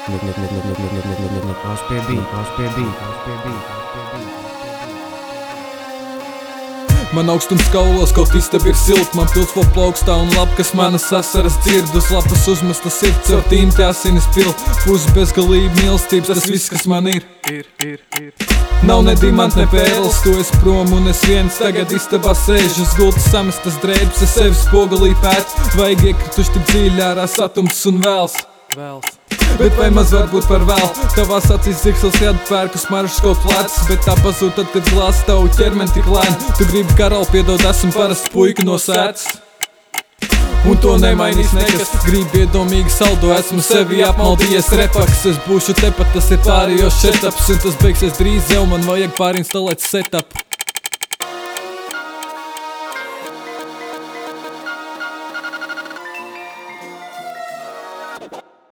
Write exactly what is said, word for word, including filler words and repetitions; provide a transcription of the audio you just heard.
Man augstums kaulos, kaut istaba ir silta. Man pils vēl plaukstā un lap, kas manas asaras dzird. Uz lapas uzmestas ir caur tīmti asinis pil. Pus bezgalība mīlestības, tas viss, kas man ir. Ir, ir, ir. Nav ne dimant, ne pērls, tu esi prom un es viens. Tagad istabā sēž uz gultas samestas drēbes. Es sevi spogulī pēt, vajag iekrituši tik dziļi ārā satums un vēls. Vēls. Bet vai maz var būt par vēl? Tavās acīs ziksels jādara pērkus marušs kaut plecs. Bet tā pazūd tad, kad glāz tavu ķermeni tik lēni. Tu gribi karalu piedod, esmu parasts puika no sētas. Un to nemainīs nekas, gribi iedomīgi saldo. Esmu sevi apmaldījies repaks. Es būšu tepat, tas ir pārējos šetaps. Un tas beigsies drīz, jau man vajag pārinstalēt setup.